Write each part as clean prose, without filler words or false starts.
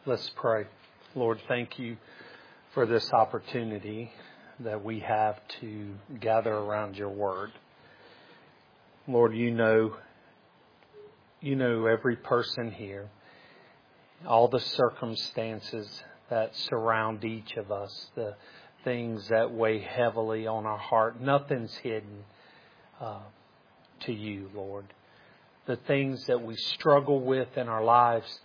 Let's pray. Lord, thank you for this opportunity that we have to gather around your word. Lord, you know every person here, all the circumstances that surround each of us, the things that weigh heavily on our heart. Nothing's hidden to you, Lord. The things that we struggle with in our lives,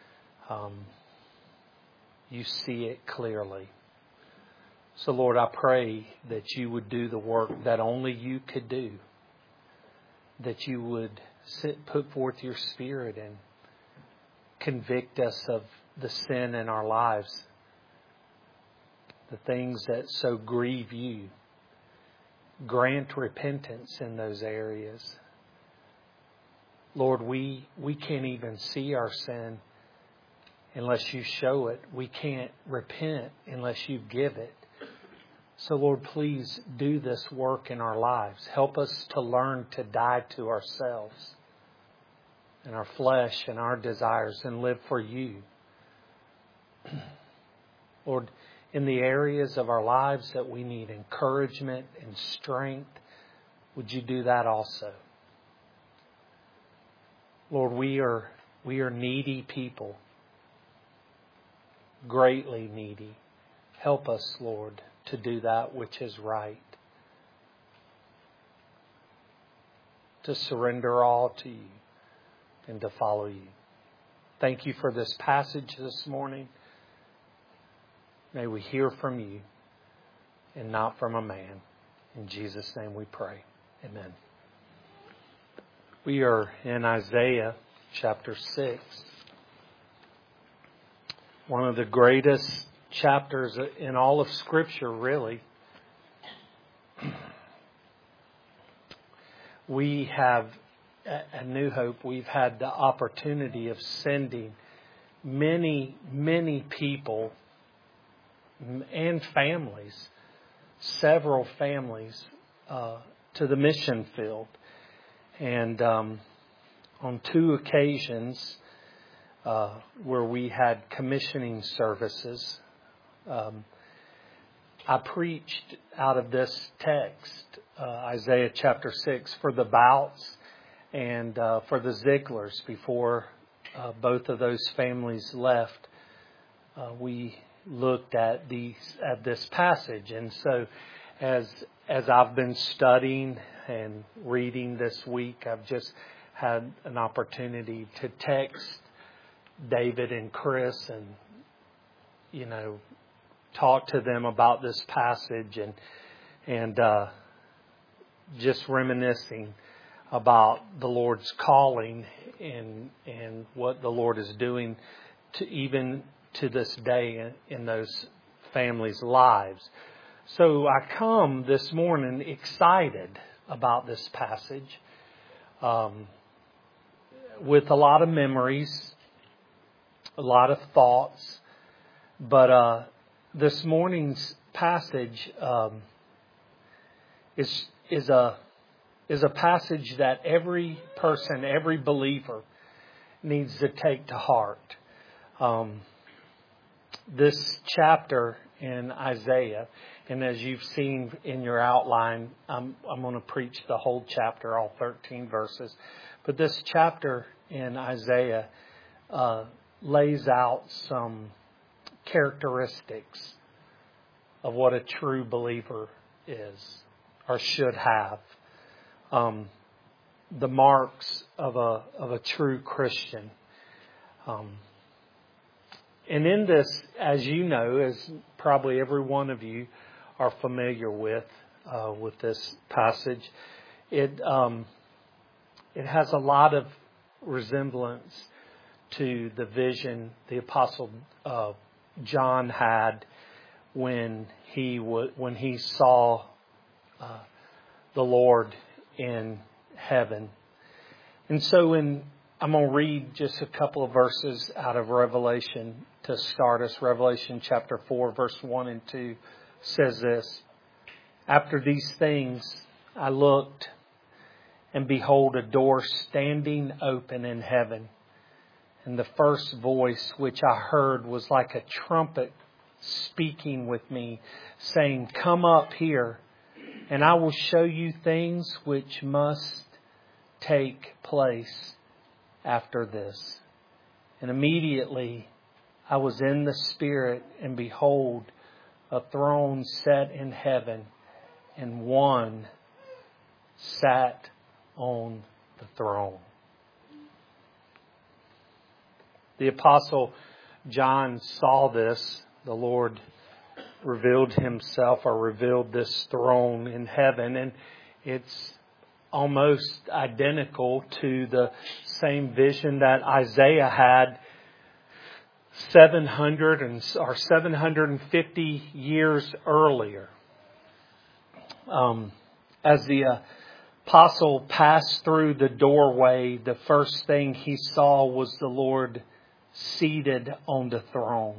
you see it clearly. So, Lord, I pray that you would do the work that only you could do. That you would put forth your Spirit and convict us of the sin in our lives. The things that so grieve you. Grant repentance in those areas. Lord, we can't even see our sin unless you show it. We can't repent unless you give it. So, Lord, please do this work in our lives. Help us to learn to die to ourselves and our flesh and our desires and live for you. Lord, in the areas of our lives that we need encouragement and strength, would you do that also? Lord, we are needy people. Greatly needy. Help us, Lord, to do that which is right. To surrender all to you and to follow you. Thank you for this passage this morning. May we hear from you and not from a man. In Jesus' name we pray. Amen. We are in Isaiah chapter 6. One of the greatest chapters in all of Scripture, really. We have, at New Hope, we've had the opportunity of sending many, many people and families, several families, to the mission field. And on 2 occasions, where we had commissioning services, I preached out of this text, Isaiah chapter 6, for the Bouts and for the Zieglers before both of those families left. We looked at this passage, and so as I've been studying and reading this week, I've just had an opportunity to text David and Chris and, talk to them about this passage and just reminiscing about the Lord's calling and what the Lord is doing even to this day in those families' lives. So I come this morning excited about this passage with a lot of memories, a lot of thoughts, but this morning's passage is a passage that every person, every believer needs to take to heart. This chapter in Isaiah, and as you've seen in your outline, I'm going to preach the whole chapter, all 13 verses. But this chapter in Isaiah lays out some characteristics of what a true believer is or should have. The marks of a true Christian. And in this, as you know, as probably every one of you are familiar with this passage, it has a lot of resemblance to the vision the Apostle John had when he saw the Lord in heaven. And so I'm going to read just a couple of verses out of Revelation to start us. Revelation chapter 4, verse 1 and 2 says this: "After these things I looked, and behold, a door standing open in heaven. And the first voice which I heard was like a trumpet speaking with me, saying, "Come up here, and I will show you things which must take place after this." And immediately I was in the Spirit, and behold, a throne set in heaven, and one sat on the throne. The Apostle John saw this. The Lord revealed Himself, or revealed this throne in heaven, and it's almost identical to the same vision that Isaiah had 750 years earlier. As the apostle passed through the doorway, the first thing he saw was the Lord seated on the throne.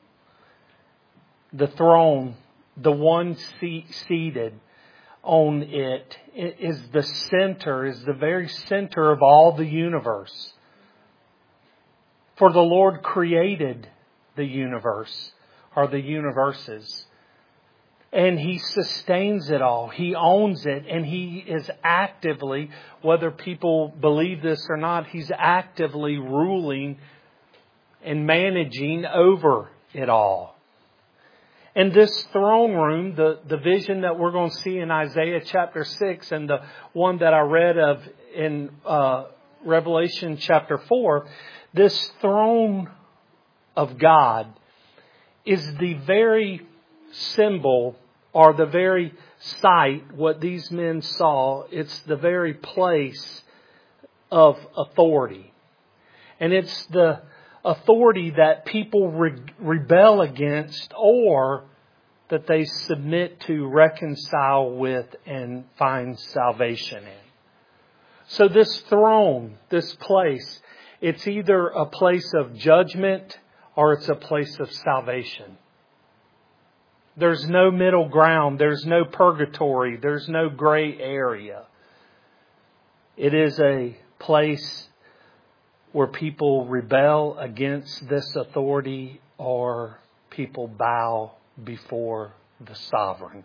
The throne, the one seated on it, is the center, is the very center of all the universe. For the Lord created the universe, or the universes. And He sustains it all. He owns it. And He is actively, whether people believe this or not, He's actively ruling and managing over it all. And this throne room, the vision that we're going to see in Isaiah chapter 6 and the one that I read of in Revelation chapter 4, this throne of God is the very symbol, or the very site, what these men saw. It's the very place of authority. And it's the authority that people rebel against, or that they submit to, reconcile with, and find salvation in. So this throne, this place, it's either a place of judgment or it's a place of salvation. There's no middle ground. There's no purgatory. There's no gray area. It is a place where people rebel against this authority, or people bow before the sovereign.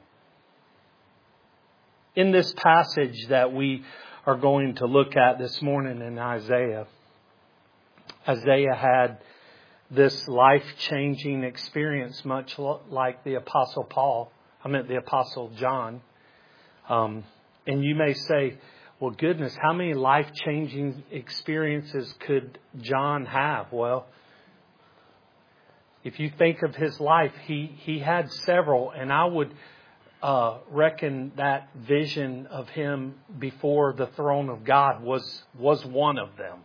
In this passage that we are going to look at this morning in Isaiah, Isaiah had this life-changing experience, much like the Apostle John. And you may say, well, goodness, how many life-changing experiences could John have? Well, if you think of his life, he had several, and I would reckon that vision of him before the throne of God was one of them.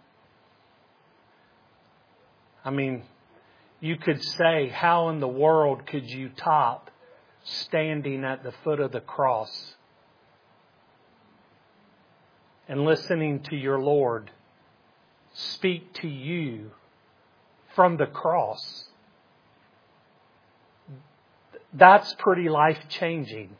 I mean, you could say, how in the world could you top standing at the foot of the cross and listening to your Lord speak to you from the cross? That's pretty life-changing.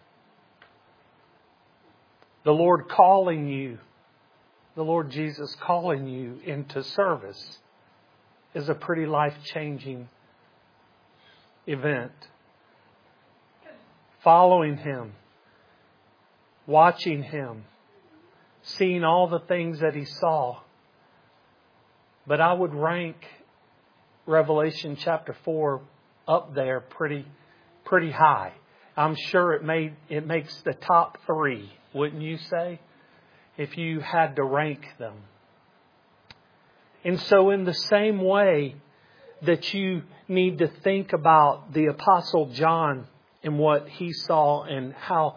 The Lord calling you, the Lord Jesus calling you into service, is a pretty life-changing event. Following Him, watching Him, seeing all the things that He saw. But I would rank Revelation chapter 4 up there pretty high. I'm sure it makes the top 3, wouldn't you say? If you had to rank them. And so in the same way that you need to think about the Apostle John and what he saw, and how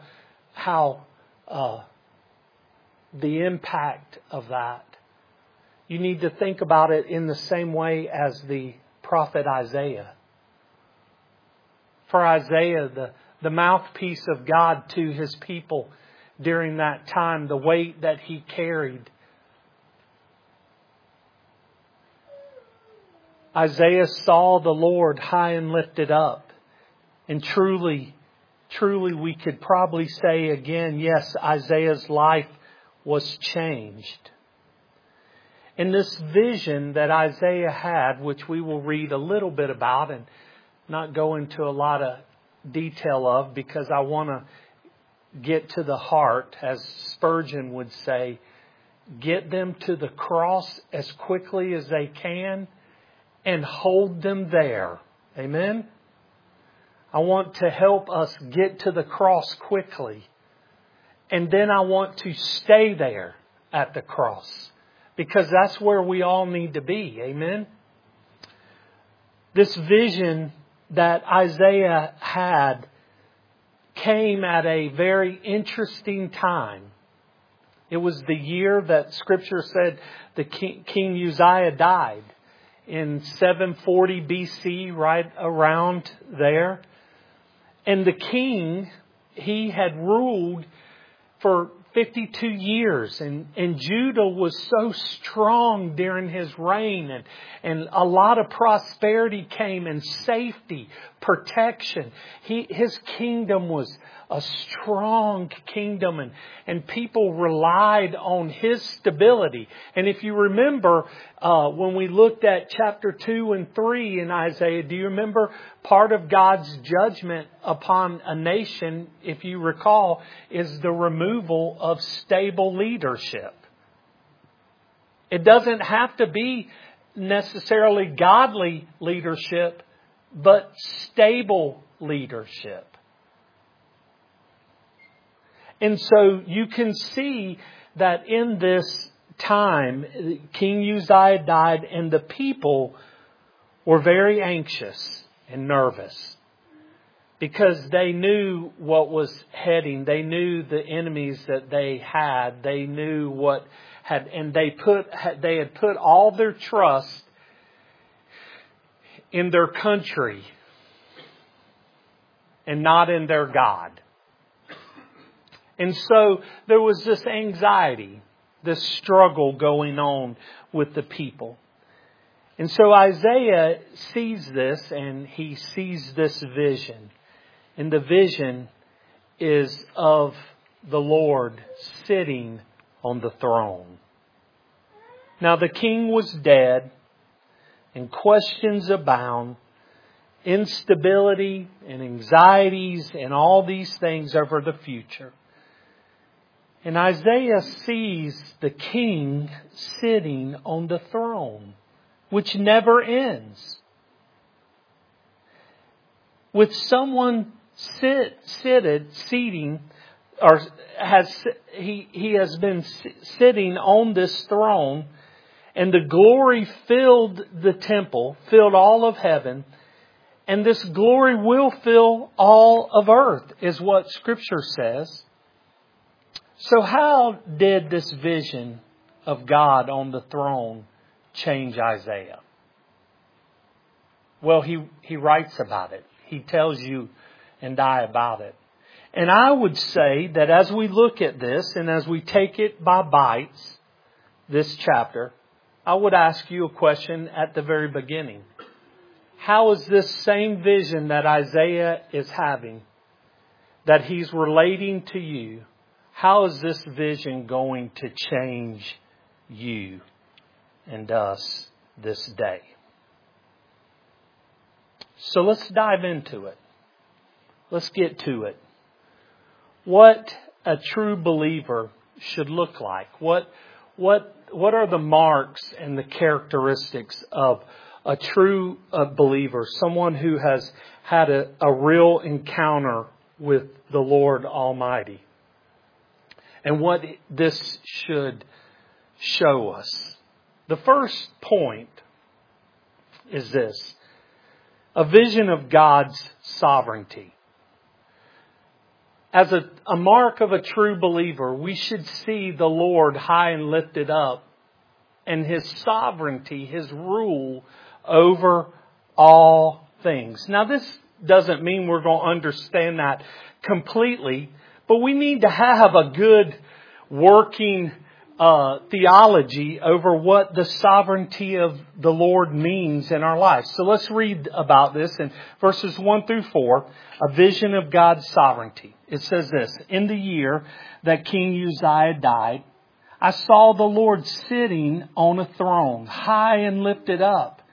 the impact of that, you need to think about it in the same way as the prophet Isaiah. For Isaiah, the mouthpiece of God to His people during that time, the weight that he carried. Isaiah saw the Lord high and lifted up. And truly we could probably say again, yes, Isaiah's life was changed. And this vision that Isaiah had, which we will read a little bit about and not go into a lot of detail of, because I want to get to the heart, as Spurgeon would say, get them to the cross as quickly as they can and hold them there. Amen? I want to help us get to the cross quickly. And then I want to stay there at the cross. Because that's where we all need to be. Amen? This vision that Isaiah had came at a very interesting time. It was the year that Scripture said the King Uzziah died. In 740 BC, right around there. And the king, he had ruled for 52 years. And Judah was so strong during his reign. And a lot of prosperity came and safety, protection. His kingdom was a strong kingdom. And people relied on his stability. And if you remember, when we looked at chapter 2 and 3 in Isaiah, do you remember part of God's judgment upon a nation, if you recall, is the removal of stable leadership. It doesn't have to be necessarily godly leadership, but stable leadership. And so you can see that in this time, King Uzziah died and the people were very anxious and nervous because they knew what was heading. They knew the enemies that they had. They knew what had, and they had put all their trust in their country and not in their God. And so there was this anxiety, this struggle going on with the people. And so Isaiah sees this and he sees this vision. And the vision is of the Lord sitting on the throne. Now the king was dead and questions abound, instability and anxieties and all these things over the future. And Isaiah sees the king sitting on the throne, which never ends. With someone seating, or he has been sitting on this throne, and the glory filled the temple, filled all of heaven, and this glory will fill all of earth, is what Scripture says. So how did this vision of God on the throne change Isaiah? Well, he writes about it. He tells you and I about it. And I would say that as we look at this and as we take it by bites, this chapter, I would ask you a question at the very beginning. How is this same vision that Isaiah is having, that he's relating to you, how is this vision going to change you and us this day? So let's dive into it. Let's get to it. What a true believer should look like. What are the marks and the characteristics of a true believer? Someone who has had a real encounter with the Lord Almighty. And what this should show us. The first point is this: a vision of God's sovereignty. As a mark of a true believer, we should see the Lord high and lifted up and His sovereignty, His rule over all things. Now, this doesn't mean we're going to understand that completely, but we need to have a good working theology over what the sovereignty of the Lord means in our lives. So let's read about this in verses 1 through 4, a vision of God's sovereignty. It says this: in the year that King Uzziah died, I saw the Lord sitting on a throne, high and lifted up.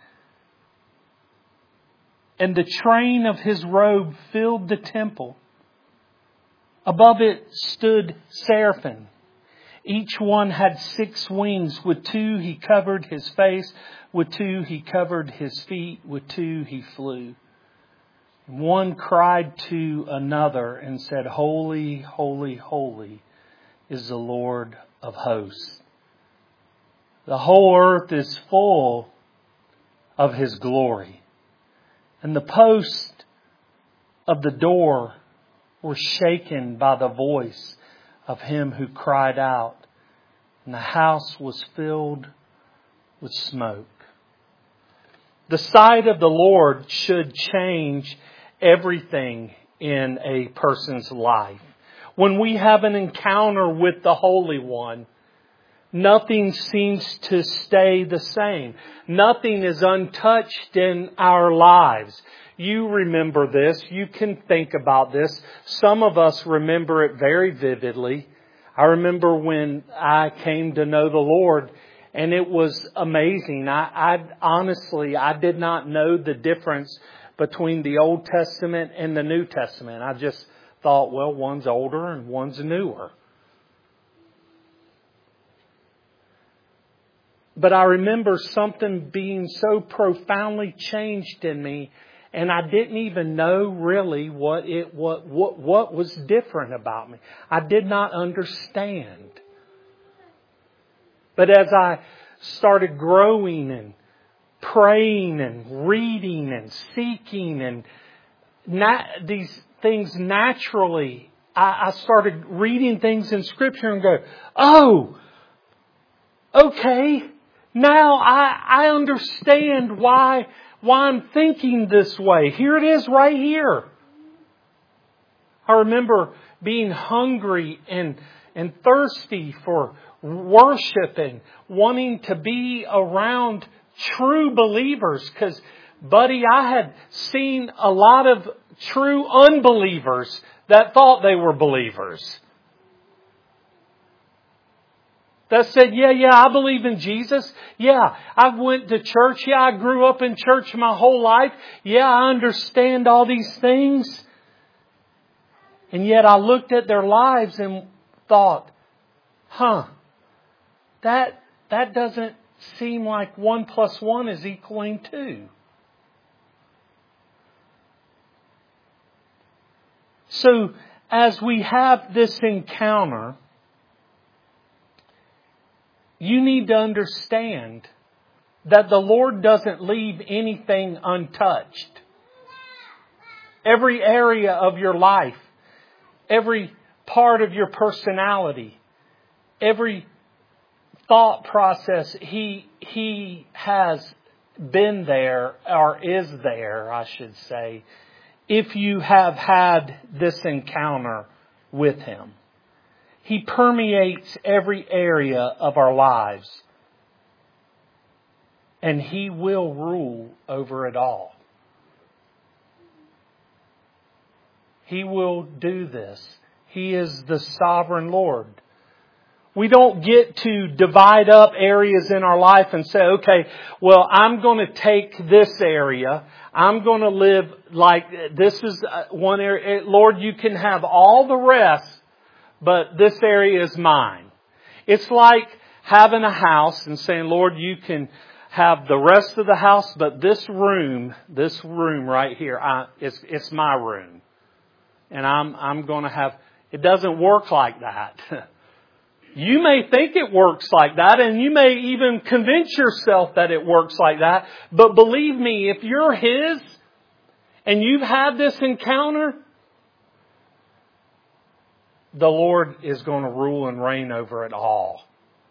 And the train of His robe filled the temple. Above it stood seraphim. Each one had 6 wings. With 2 He covered His face. With 2 He covered His feet. With 2 He flew. And one cried to another and said, Holy, holy, holy is the Lord of hosts. The whole earth is full of His glory. And the posts of the door were shaken by the voice of Him who cried out. And the house was filled with smoke. The sight of the Lord should change everything in a person's life. When we have an encounter with the Holy One, nothing seems to stay the same. Nothing is untouched in our lives. You remember this. You can think about this. Some of us remember it very vividly. I remember when I came to know the Lord, and it was amazing. I honestly did not know the difference between the Old Testament and the New Testament. I just thought, well, one's older and one's newer. But I remember something being so profoundly changed in me, and I didn't even know really what was different about me. I did not understand. But as I started growing and praying and reading and seeking and these things naturally, I started reading things in Scripture and go, oh, okay. Now I understand why I'm thinking this way. Here it is right here. I remember being hungry and thirsty for worship and wanting to be around true believers. Because, buddy, I had seen a lot of true unbelievers that thought they were believers. That said, yeah, I believe in Jesus. Yeah, I went to church. Yeah, I grew up in church my whole life. Yeah, I understand all these things. And yet I looked at their lives and thought, that doesn't seem like 1 + 1 is equaling 2. So as we have this encounter, you need to understand that the Lord doesn't leave anything untouched. Every area of your life, every part of your personality, every thought process, He has been there, or is there, I should say, if you have had this encounter with Him. He permeates every area of our lives. And He will rule over it all. He will do this. He is the sovereign Lord. We don't get to divide up areas in our life and say, okay, well, I'm going to take this area. I'm going to live like this is one area. Lord, you can have all the rest, but this area is mine. It's like having a house and saying, Lord, you can have the rest of the house, but this room right here, it's my room. And I'm going to have, it doesn't work like that. You may think it works like that, and you may even convince yourself that it works like that. But believe me, if you're His and you've had this encounter, the Lord is going to rule and reign over it all.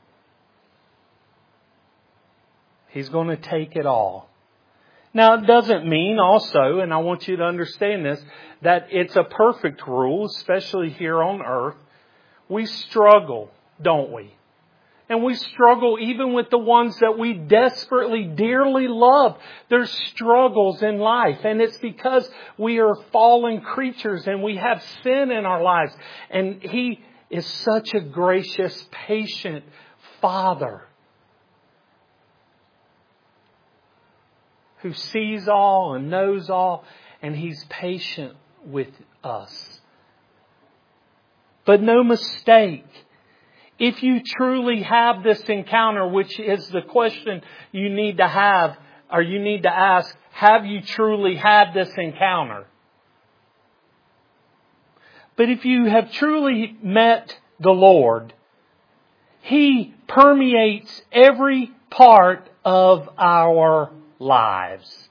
He's going to take it all. Now, it doesn't mean also, and I want you to understand this, that it's a perfect rule, especially here on earth. We struggle, don't we? And we struggle even with the ones that we desperately, dearly love. There's struggles in life. And it's because we are fallen creatures and we have sin in our lives. And He is such a gracious, patient, Father who sees all and knows all, and He's patient with us. But no mistake, if you truly have this encounter, which is the question you need to have, or you need to ask, have you truly had this encounter? But if you have truly met the Lord, He permeates every part of our lives.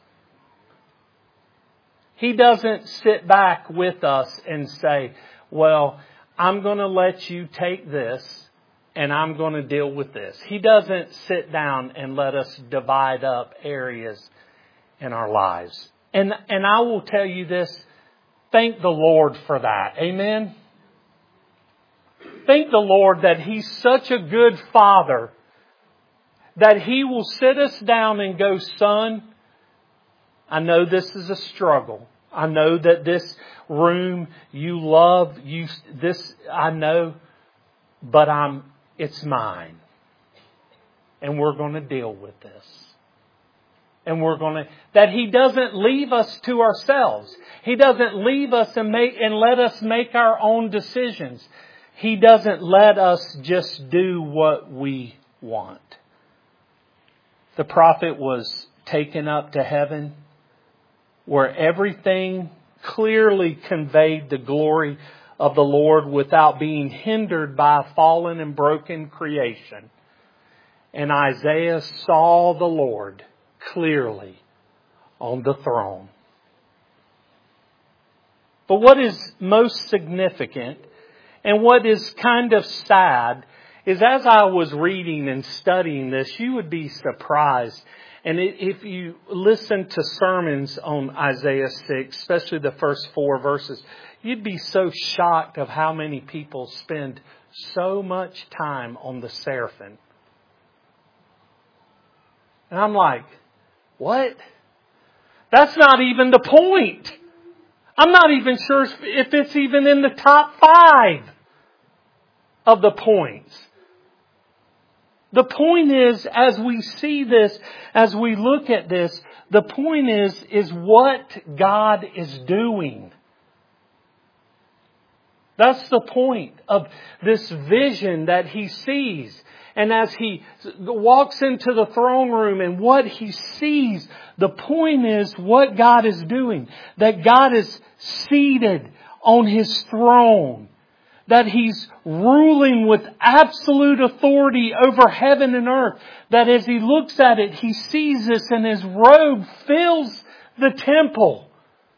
He doesn't sit back with us and say, well, I'm going to let you take this and I'm going to deal with this. He doesn't sit down and let us divide up areas in our lives. And I will tell you this, thank the Lord for that. Amen? Thank the Lord that He's such a good Father that He will sit us down and go, son, I know this is a struggle. I know that this room you love, I know, but it's mine. And we're going to deal with this. And that He doesn't leave us to ourselves. He doesn't leave us and let us make our own decisions. He doesn't let us just do what we want. The prophet was taken up to heaven, where everything clearly conveyed the glory of the Lord without being hindered by a fallen and broken creation. And Isaiah saw the Lord clearly on the throne. But what is most significant and what is kind of sad is, as I was reading and studying this, you would be surprised. And if you listen to sermons on Isaiah 6, especially the first 4 verses, you'd be so shocked of how many people spend so much time on the seraphim. And I'm like, what? That's not even the point. I'm not even sure if it's even in the top 5 of the points. The point is, as we see this, as we look at this, the point is what God is doing. That's the point of this vision that he sees. And as he walks into the throne room and what he sees, the point is what God is doing. That God is seated on His throne. That He's ruling with absolute authority over heaven and earth. That as He looks at it, He sees this and His robe fills the temple.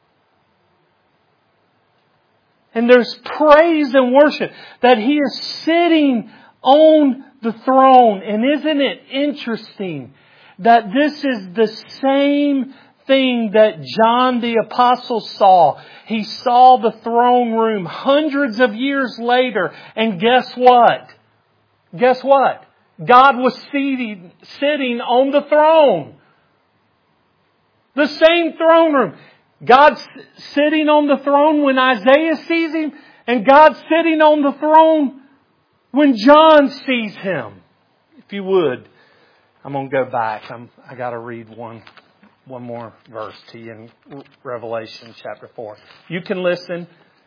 And there's praise and worship that He is sitting on the throne. And isn't it interesting that this is the same thing that John the Apostle saw? He saw the throne room hundreds of years later. And guess what? Guess what? God was sitting on the throne. The same throne room. God's sitting on the throne when Isaiah sees Him. And God's sitting on the throne when John sees Him. If you would, I'm going to go back. I got to read one more verse to you in Revelation chapter 4. You can listen.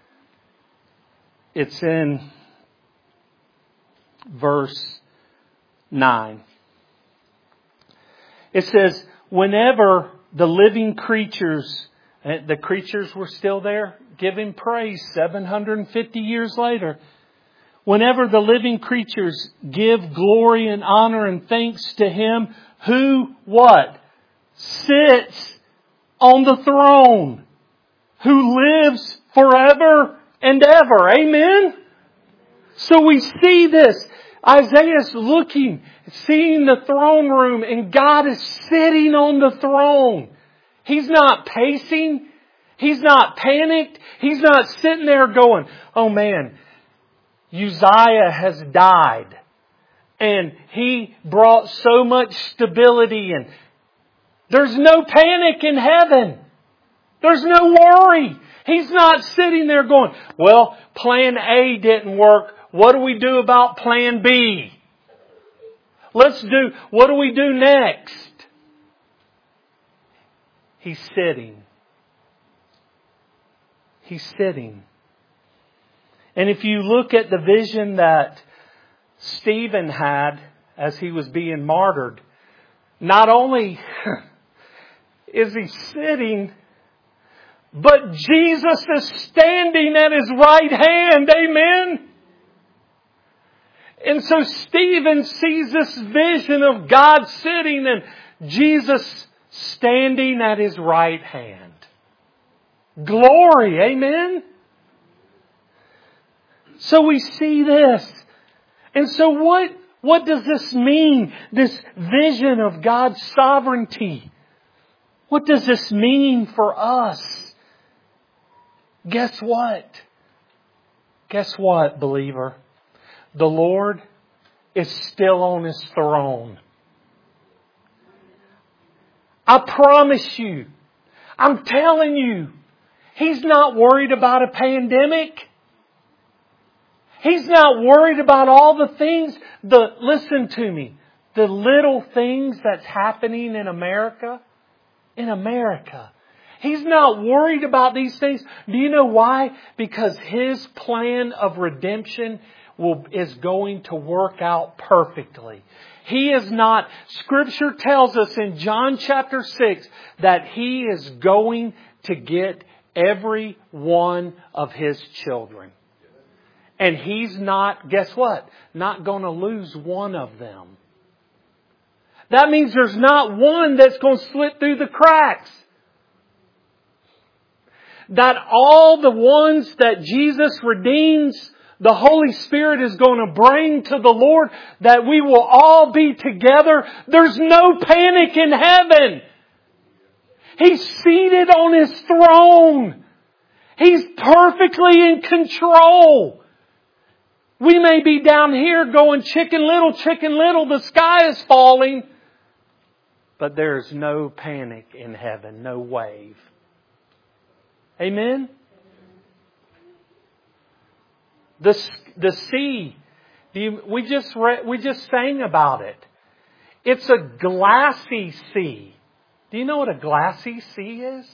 It's in verse 9. It says, whenever the living creatures, the creatures were still there, giving praise 750 years later. Whenever the living creatures give glory and honor and thanks to Him who, what? Sits on the throne. Who lives forever and ever. Amen? So we see this. Isaiah's looking, seeing the throne room, and God is sitting on the throne. He's not pacing. He's not panicked. He's not sitting there going, oh man, Uzziah has died. And he brought so much stability and there's no panic in heaven. There's no worry. He's not sitting there going, well, plan A didn't work. What do we do about plan B? What do we do next? He's sitting. He's sitting. And if you look at the vision that Stephen had as he was being martyred, not only is he sitting, but Jesus is standing at his right hand. Amen? And so Stephen sees this vision of God sitting and Jesus standing at his right hand. Glory. Amen? So we see this. And so what does this mean? This vision of God's sovereignty. What does this mean for us? Guess what? Guess what, believer? The Lord is still on His throne. I promise you, I'm telling you, He's not worried about a pandemic. He's not worried about all the things, listen to me, the little things that's happening in America. In America. He's not worried about these things. Do you know why? Because His plan of redemption is going to work out perfectly. He is not, Scripture tells us in John chapter 6 that He is going to get every one of His children. And He's not, guess what? Not going to lose one of them. That means there's not one that's going to slip through the cracks. That all the ones that Jesus redeems, the Holy Spirit is going to bring to the Lord, that we will all be together. There's no panic in heaven. He's seated on His throne. He's perfectly in control. We may be down here going, chicken little, the sky is falling. But there's no panic in heaven, no wave. Amen? The sea, we just sang about it. It's a glassy sea. Do you know what a glassy sea is?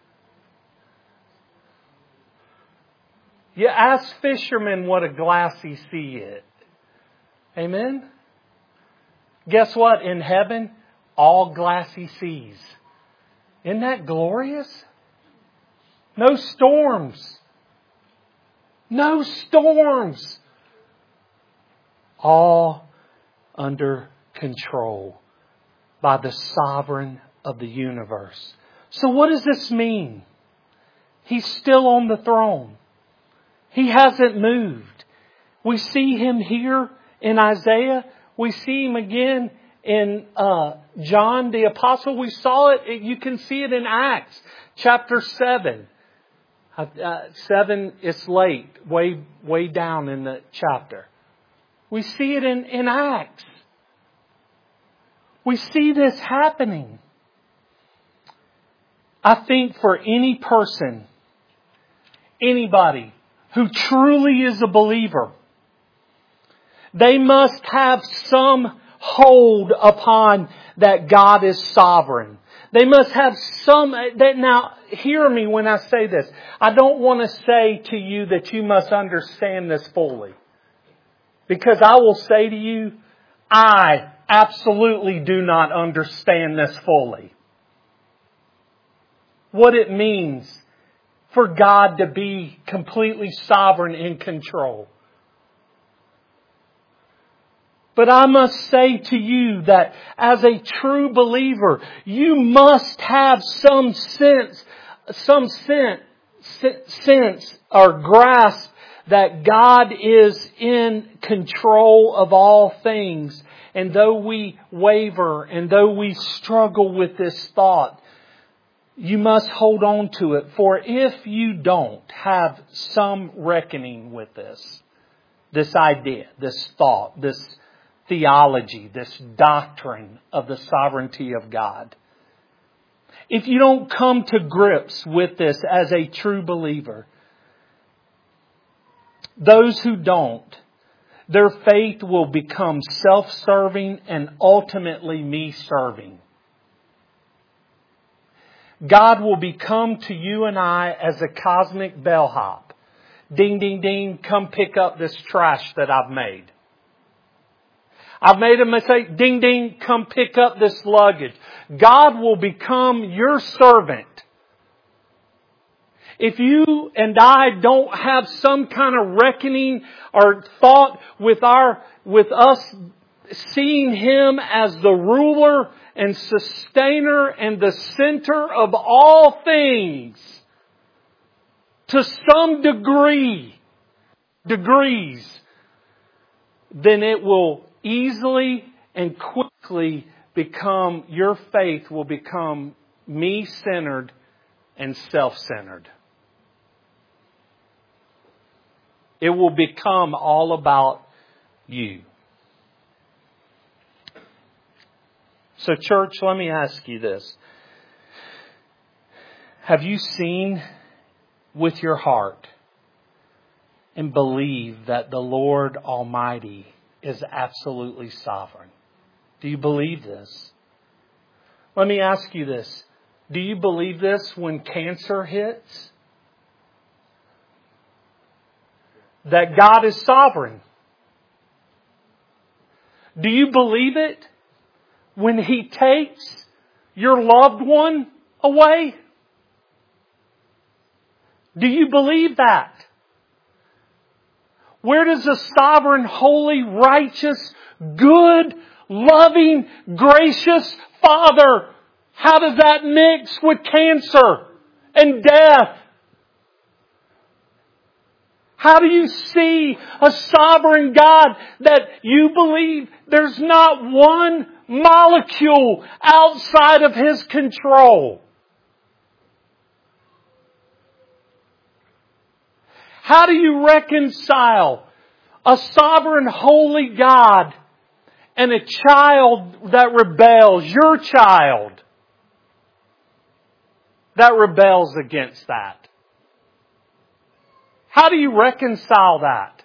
You ask fishermen what a glassy sea is. Amen? Guess what? In heaven, all glassy seas. Isn't that glorious? No storms. No storms. All under control by the sovereign of the universe. So what does this mean? He's still on the throne. He hasn't moved. We see Him here in Isaiah. We see Him again in John the Apostle. We saw it. You can see it in Acts chapter 7. 7 is late, way down in the chapter. We see it in Acts. We see this happening. I think for any person, anybody who truly is a believer, they must have some hold upon that God is sovereign. They must have now hear me when I say this. I don't want to say to you that you must understand this fully. Because I will say to you, I absolutely do not understand this fully. What it means for God to be completely sovereign in control. But I must say to you that as a true believer, you must have some sense or grasp that God is in control of all things. And though we waver and though we struggle with this thought, you must hold on to it. For if you don't have some reckoning with this idea, this thought, this theology, this doctrine of the sovereignty of God, if you don't come to grips with this as a true believer, those who don't, Their faith will become self-serving and ultimately me-serving. God will become to you and I as a cosmic bellhop. Ding, ding, ding, come pick up this trash that I've made. I've made a mistake. Ding, ding, come pick up this luggage. God will become your servant. If you and I don't have some kind of reckoning or thought with us seeing Him as the ruler and sustainer and the center of all things, to some degrees, then it will easily and quickly become, your faith will become me-centered and self-centered. It will become all about you. So church, let me ask you this. Have you seen with your heart and believe that the Lord Almighty is absolutely sovereign? Do you believe this? Let me ask you this. Do you believe this when cancer hits? That God is sovereign. Do you believe it when He takes your loved one away? Do you believe that? Where does the sovereign, holy, righteous, good, loving, gracious Father, how does that mix with cancer and death? How do you see a sovereign God that you believe there's not one molecule outside of His control? How do you reconcile a sovereign, holy God and a child that rebels, your child, that rebels against that? How do you reconcile that?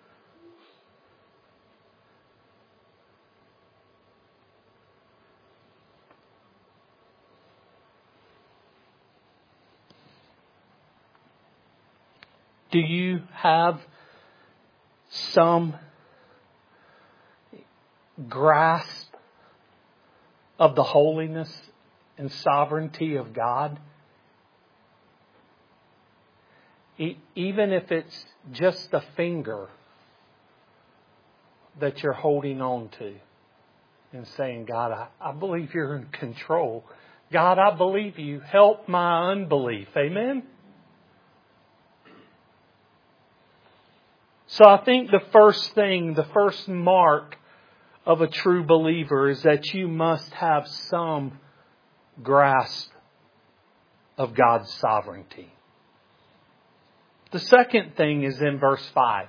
Do you have some grasp of the holiness and sovereignty of God? Even if it's just a finger that you're holding on to and saying, God, I believe You're in control. God, I believe You. Help my unbelief. Amen? So I think the first mark of a true believer is that you must have some grasp of God's sovereignty. The second thing is in verse 5.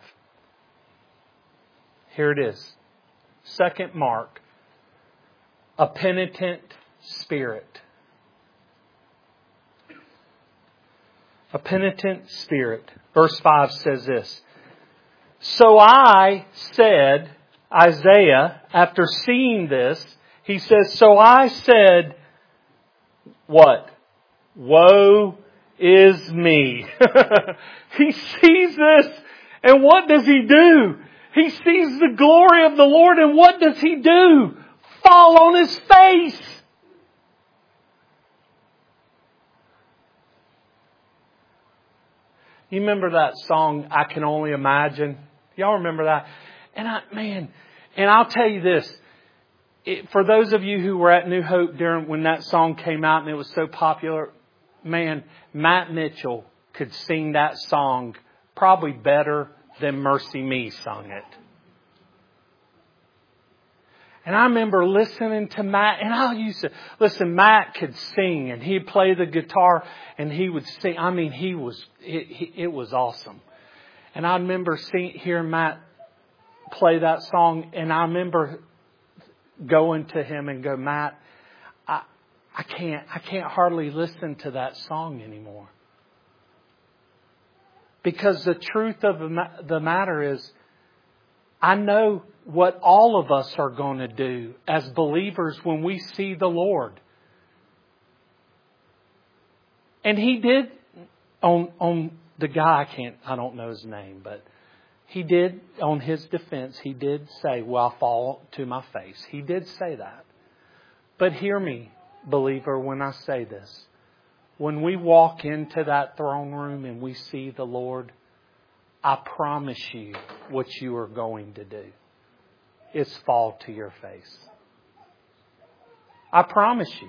Here it is. Second mark. A penitent spirit. A penitent spirit. Verse 5 says this. So I said, Isaiah, after seeing this, he says, so I said, what? Woe is me. He sees this, and what does he do? He sees the glory of the Lord, and what does he do? Fall on his face. You remember that song, I Can Only Imagine? Y'all remember that? And I'll tell you this. For those of you who were at New Hope when that song came out and it was so popular, man, Matt Mitchell could sing that song probably better than Mercy Me sung it. And I remember listening to Matt, and I used to listen. Matt could sing, and he'd play the guitar, and he would sing. I mean, it was awesome. And I remember hearing Matt play that song, and I remember going to him and go, Matt, I can't hardly listen to that song anymore. Because the truth of the matter is, I know what all of us are going to do as believers when we see the Lord. And He did on the guy, I don't know his name, but He did, on His defense, He did say, well, I'll fall to my face. He did say that. But hear me, believer, when I say this. When we walk into that throne room and we see the Lord, I promise you what you are going to do is fall to your face. I promise you.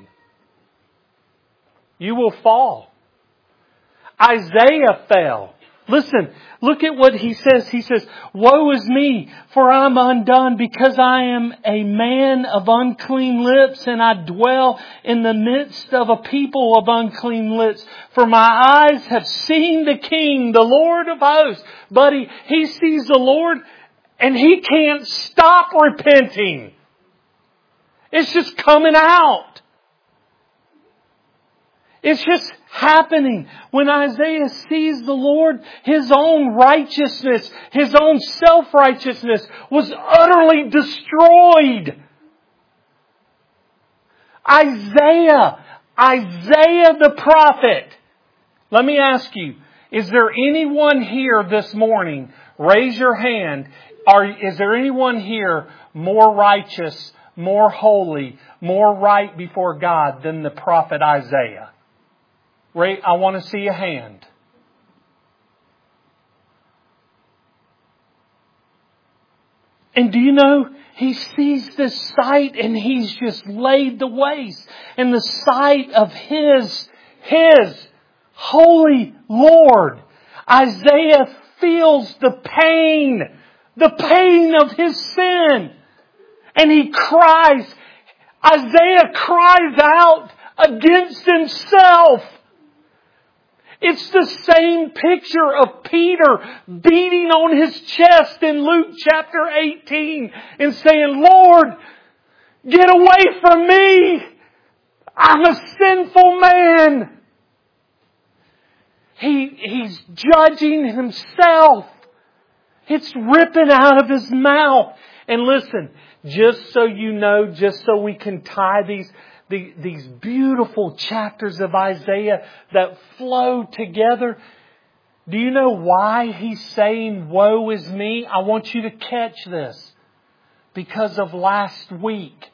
You will fall. Isaiah fell. Listen, look at what he says. He says, woe is me, for I'm undone, because I am a man of unclean lips, and I dwell in the midst of a people of unclean lips. For my eyes have seen the King, the Lord of hosts. Buddy, he sees the Lord, and he can't stop repenting. It's just coming out. It's just happening. When Isaiah sees the Lord, his own righteousness, his own self-righteousness was utterly destroyed. Isaiah the prophet. Let me ask you, is there anyone here this morning, raise your hand, is there anyone here more righteous, more holy, more right before God than the prophet Isaiah? Ray, I want to see a hand. And do you know, he sees this sight and he's just laid the waste. And the sight of His holy Lord. Isaiah feels the pain of his sin. And he cries. Isaiah cries out against himself. It's the same picture of Peter beating on his chest in Luke chapter 18 and saying, Lord, get away from me. I'm a sinful man. He's judging himself. It's ripping out of his mouth. And listen, just so you know, just so we can tie these beautiful chapters of Isaiah that flow together. Do you know why he's saying, woe is me? I want you to catch this. Because of last week.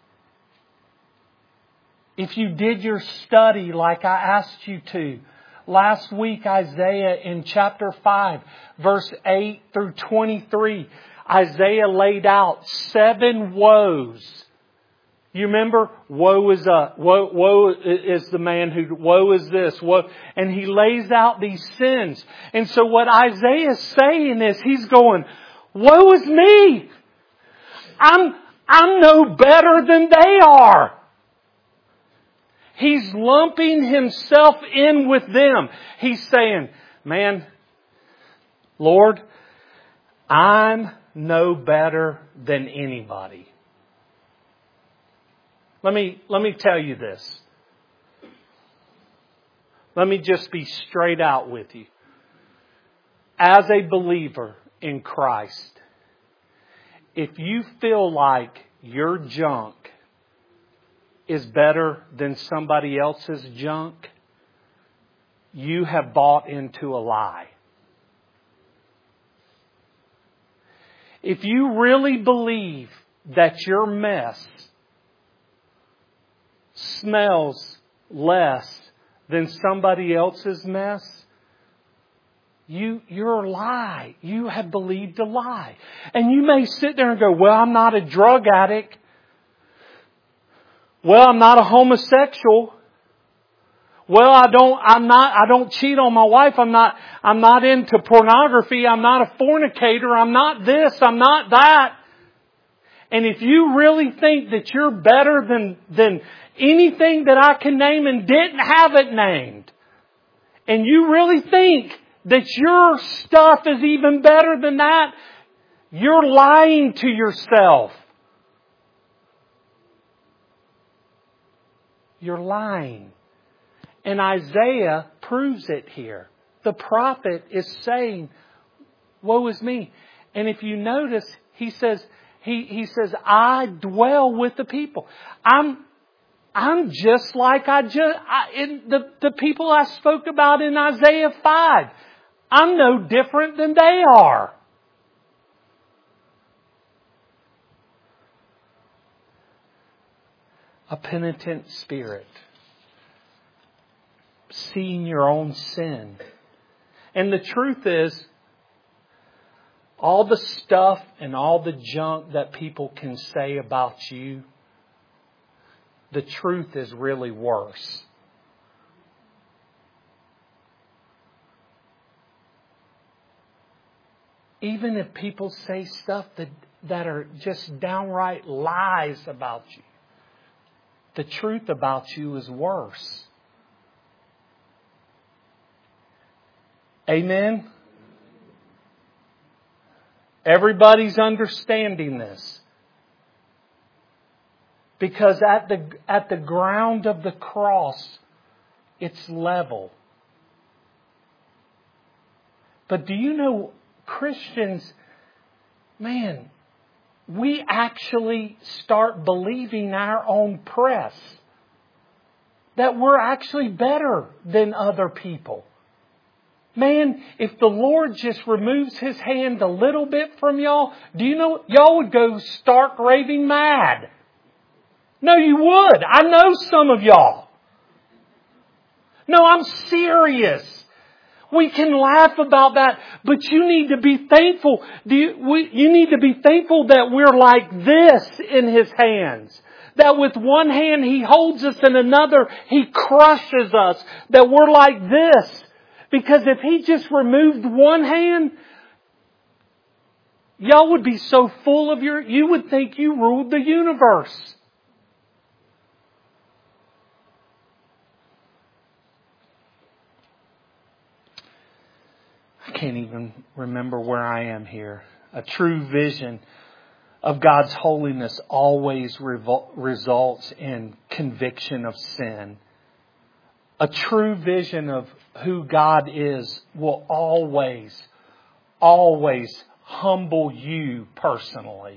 If you did your study like I asked you to, last week Isaiah in chapter 5, verse 8 through 23, Isaiah laid out 7 woes. You remember? Woe is the man who, woe is this, woe. And he lays out these sins. And so what Isaiah is saying is, he's going, woe is me. I'm no better than they are. He's lumping himself in with them. He's saying, man, Lord, I'm no better than anybody. Let me tell you this. Let me just be straight out with you. As a believer in Christ, if you feel like your junk is better than somebody else's junk, you have bought into a lie. If you really believe that your mess smells less than somebody else's mess, you're a lie. You have believed a lie. And you may sit there and go, well, I'm not a drug addict. Well, I'm not a homosexual. Well, I don't cheat on my wife. I'm not into pornography. I'm not a fornicator. I'm not this. I'm not that. And if you really think that you're better than anything that I can name and didn't have it named, and you really think that your stuff is even better than that, you're lying to yourself. You're lying. And Isaiah proves it here. The prophet is saying, woe is me. And if you notice, He says, I dwell with the people. I'm just like in the people I spoke about in Isaiah 5. I'm no different than they are. A penitent spirit. Seeing your own sin. And the truth is, all the stuff and all the junk that people can say about you, the truth is really worse. Even if people say stuff that are just downright lies about you, the truth about you is worse. Amen? Everybody's understanding this. Because at the ground of the cross, it's level. But do you know, Christians, man, we actually start believing our own press. That we're actually better than other people. Man, if the Lord just removes His hand a little bit from y'all, do you know, y'all would go stark raving mad. No, you would. I know some of y'all. No, I'm serious. We can laugh about that, but you need to be thankful. You need to be thankful that we're like this in His hands. That with one hand He holds us and another He crushes us. That we're like this. Because if He just removed one hand, y'all would be so full of you would think you ruled the universe. I can't even remember where I am here. A true vision of God's holiness always results in conviction of sin. A true vision of who God is will always humble you personally.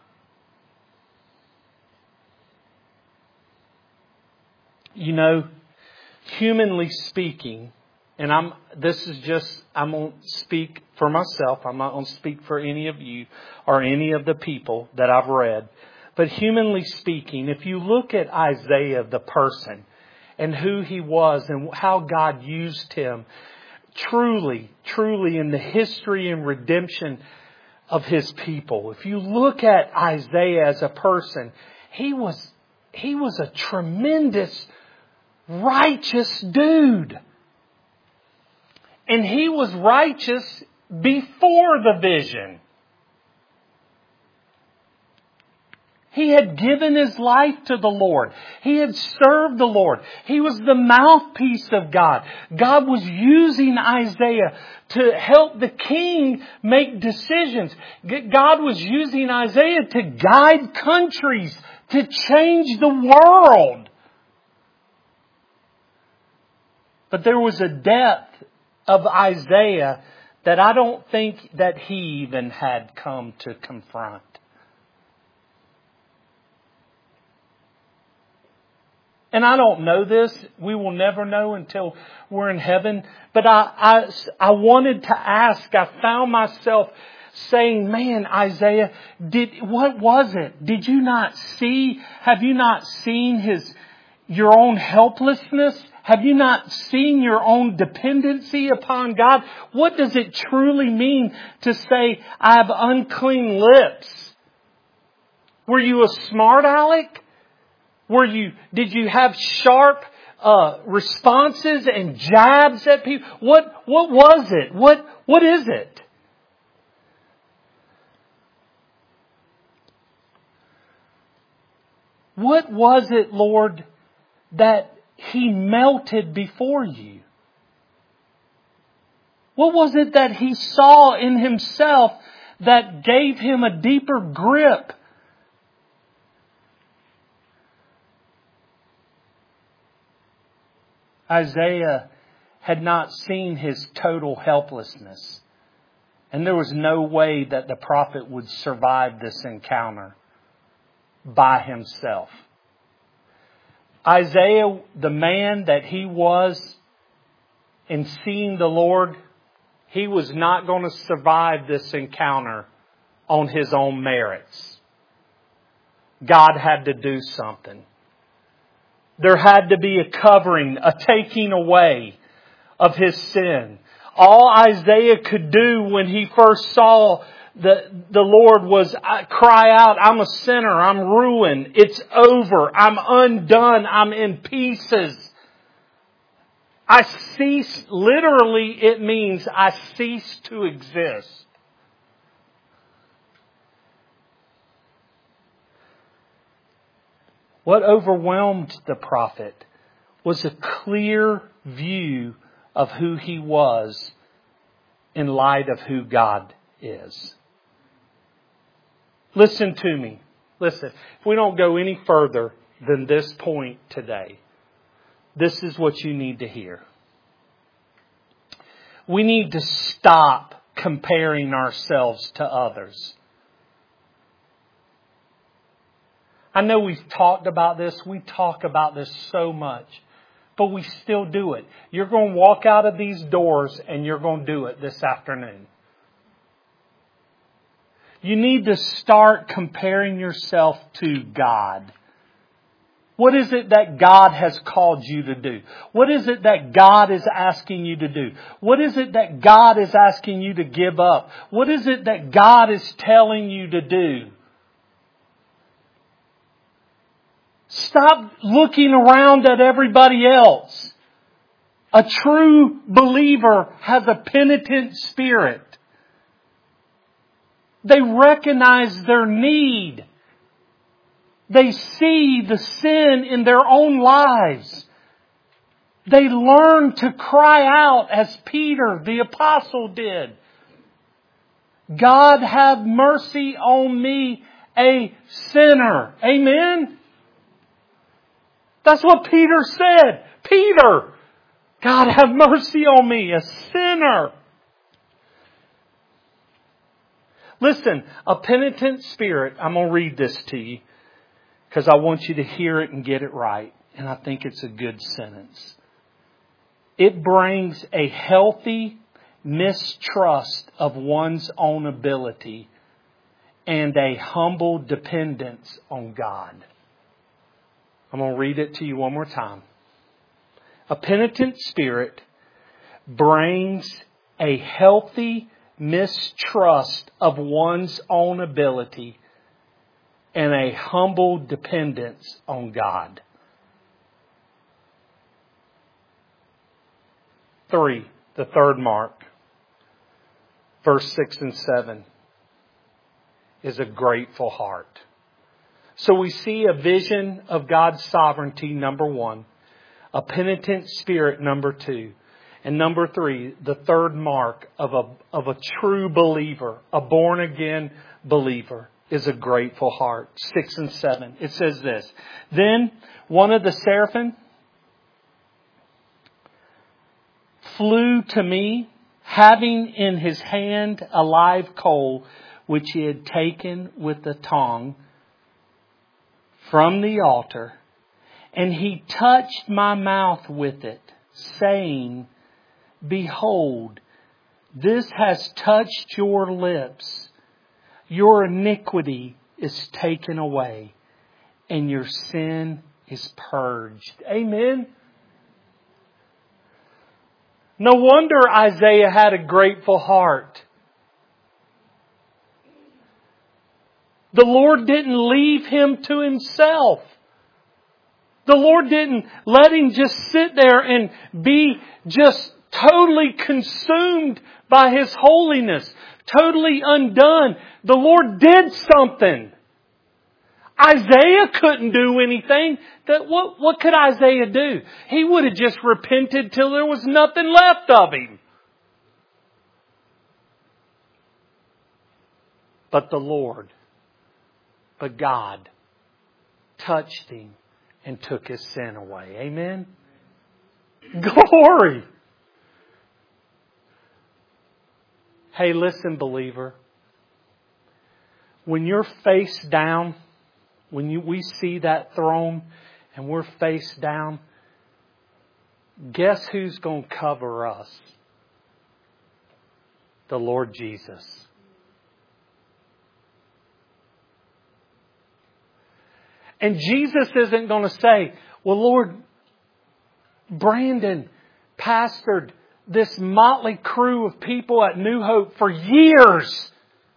You know, humanly speaking, and I'm going to speak for myself. I'm not going to speak for any of you or any of the people that I've read. But humanly speaking, if you look at Isaiah, the person, and who he was and how God used him, truly in the history and redemption of His people. If you look at Isaiah as a person, he was a tremendous, righteous dude. And he was righteous before the vision. He had given his life to the Lord. He had served the Lord. He was the mouthpiece of God. God was using Isaiah to help the king make decisions. God was using Isaiah to guide countries, to change the world. But there was a depth of Isaiah that I don't think that he even had come to confront. And I don't know this. We will never know until we're in heaven. But I wanted to ask. I found myself saying, man, Isaiah, what was it? Did you not see? Have you not seen your own helplessness? Have you not seen your own dependency upon God? What does it truly mean to say, I have unclean lips? Were you a smart aleck? Did you have sharp responses and jabs at people? What was it? What is it? What was it, Lord, that He melted before you? What was it that He saw in Himself that gave Him a deeper grip? Isaiah had not seen his total helplessness. And there was no way that the prophet would survive this encounter by himself. Isaiah, the man that he was in seeing the Lord, he was not going to survive this encounter on his own merits. God had to do something. There had to be a covering, a taking away of his sin. All Isaiah could do when he first saw the Lord was cry out, I'm a sinner, I'm ruined, it's over, I'm undone, I'm in pieces. I cease, literally it means I cease to exist. What overwhelmed the prophet was a clear view of who he was in light of who God is. Listen to me. Listen. If we don't go any further than this point today, this is what you need to hear. We need to stop comparing ourselves to others. I know we've talked about this. We talk about this so much. But we still do it. You're going to walk out of these doors and you're going to do it this afternoon. You need to start comparing yourself to God. What is it that God has called you to do? What is it that God is asking you to do? What is it that God is asking you to give up? What is it that God is telling you to do? Stop looking around at everybody else. A true believer has a penitent spirit. They recognize their need. They see the sin in their own lives. They learn to cry out as Peter, the apostle, did. God, have mercy on me, a sinner. Amen? That's what Peter said. Peter, God, have mercy on me, a sinner. Listen, a penitent spirit, I'm going to read this to you because I want you to hear it and get it right. And I think it's a good sentence. It brings a healthy mistrust of one's own ability and a humble dependence on God. I'm going to read it to you one more time. A penitent spirit brings a healthy mistrust of one's own ability and a humble dependence on God. 3, the third mark, verse 6 and 7, is a grateful heart. So we see a vision of God's sovereignty, number 1. A penitent spirit, number 2. And number 3, the third mark of a true believer, a born-again believer, is a grateful heart. 6 and 7. It says this. Then one of the seraphim flew to me, having in his hand a live coal, which he had taken with the tongue from the altar, and he touched my mouth with it, saying, Behold, this has touched your lips. Your iniquity is taken away, and your sin is purged. Amen. No wonder Isaiah had a grateful heart. The Lord didn't leave him to himself. The Lord didn't let him just sit there and be just totally consumed by His holiness, totally undone. The Lord did something. Isaiah couldn't do anything. What could Isaiah do? He would have just repented till there was nothing left of him. But God touched him and took his sin away. Amen? Glory! Hey, listen, believer. When you're face down, we see that throne and we're face down, guess who's going to cover us? The Lord Jesus. And Jesus isn't going to say, well, Lord, Brandon pastored this motley crew of people at New Hope for years.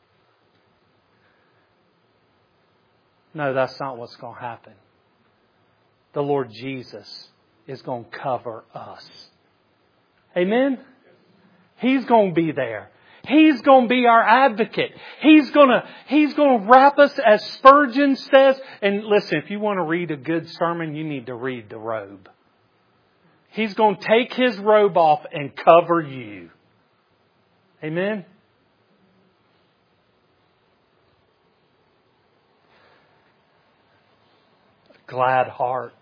No, that's not what's going to happen. The Lord Jesus is going to cover us. Amen? He's going to be there. He's going to be our advocate. He's going to wrap us, as Spurgeon says. And listen, if you want to read a good sermon, you need to read the robe. He's going to take His robe off and cover you. Amen? Glad heart.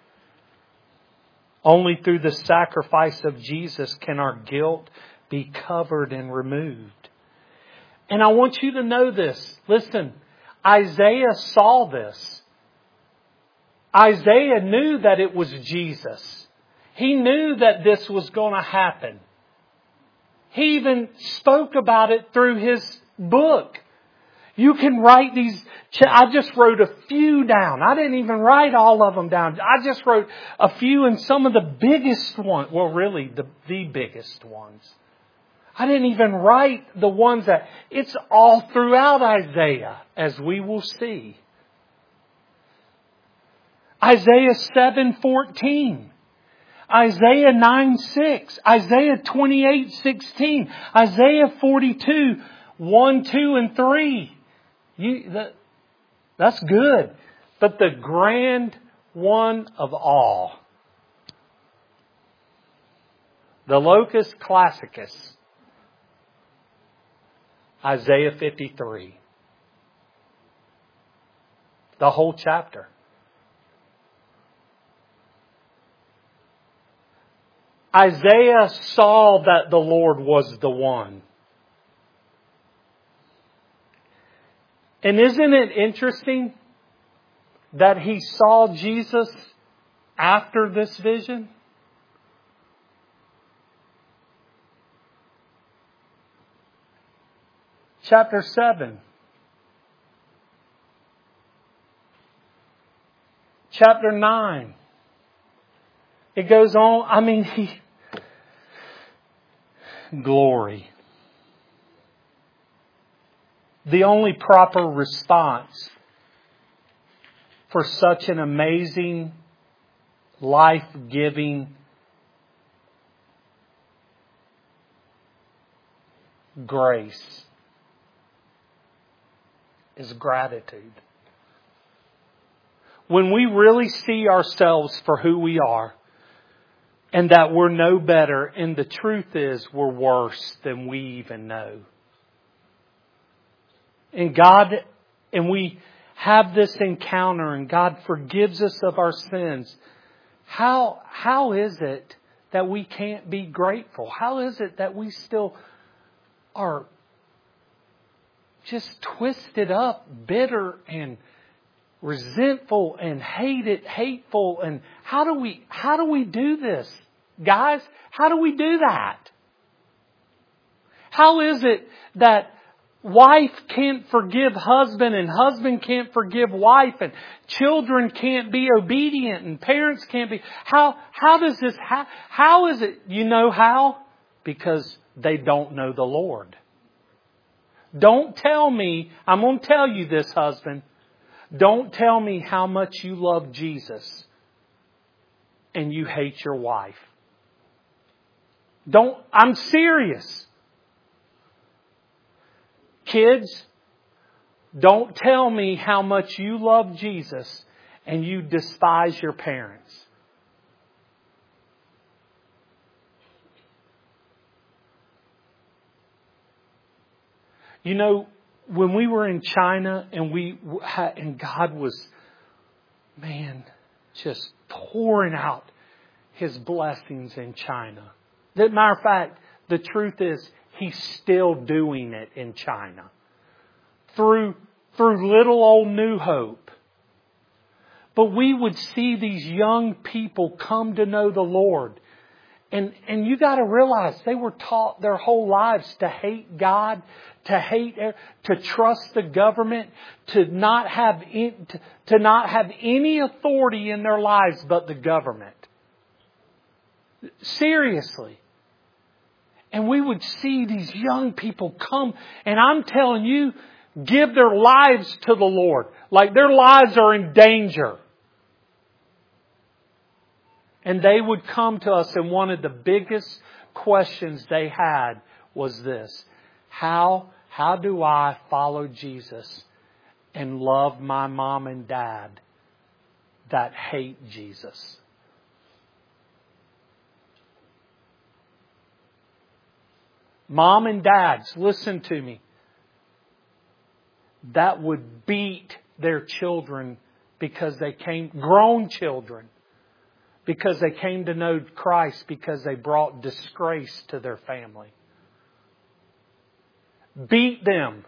Only through the sacrifice of Jesus can our guilt be covered and removed. And I want you to know this. Listen, Isaiah saw this. Isaiah knew that it was Jesus. He knew that this was going to happen. He even spoke about it through his book. You can write these. I just wrote a few down. I didn't even write all of them down. I just wrote a few, and some of the biggest ones. Well, really, the biggest ones. I didn't even write the ones that... It's all throughout Isaiah, as we will see. Isaiah 7:14. Isaiah 9:6. Isaiah 28:16. Isaiah 42, 1, 2, and 3. That's good. But the grand one of all, the Locus Classicus, Isaiah 53. The whole chapter. Isaiah saw that the Lord was the one. And isn't it interesting that he saw Jesus after this vision? Chapter 7. Chapter 9. It goes on. Glory. The only proper response for such an amazing, life-giving grace is gratitude. When we really see ourselves for who we are, and that we're no better, and the truth is we're worse than we even know. And we have this encounter and God forgives us of our sins. How is it that we can't be grateful? How is it that we still are just twisted up, bitter and resentful and hateful? And how do we do this? Guys, how do we do that? How is it that wife can't forgive husband and husband can't forgive wife and children can't be obedient and parents can't be? How does this, how is it? You know how? Because they don't know the Lord. Don't tell me, I'm going to tell you this, husband. Don't tell me how much you love Jesus and you hate your wife. I'm serious. Kids, don't tell me how much you love Jesus and you despise your parents. You know, when we were in China and God was, just pouring out His blessings in China. As a matter of fact, the truth is, He's still doing it in China. Through little old New Hope. But we would see these young people come to know the Lord. And you got to realize they were taught their whole lives to hate God, to trust the government, to not have any authority in their lives but the government. Seriously. And we would see these young people come, and I'm telling you, give their lives to the Lord. Like their lives are in danger. And they would come to us, and one of the biggest questions they had was this: How do I follow Jesus and love my mom and dad that hate Jesus? Mom and dads, listen to me, that would beat their children because they grown children, because they came to know Christ, because they brought disgrace to their family. Beat them.